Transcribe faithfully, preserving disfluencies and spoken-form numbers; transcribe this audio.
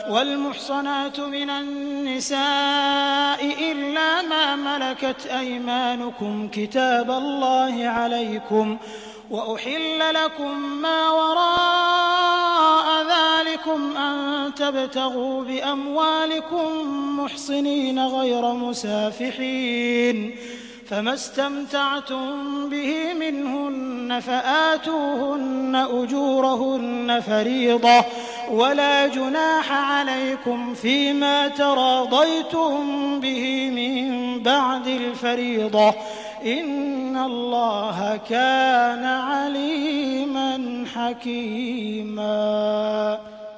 والمحصنات من النساء إلا ما ملكت أيمانكم كتاب الله عليكم وأحل لكم ما وراء ذلكم أن تبتغوا بأموالكم محصنين غير مسافحين فما استمتعتم به منهن فآتوهن أجورهن فريضة ولا جناح عليكم فيما تراضيتم به من بعد الفريضة إن الله كان عليما حكيما.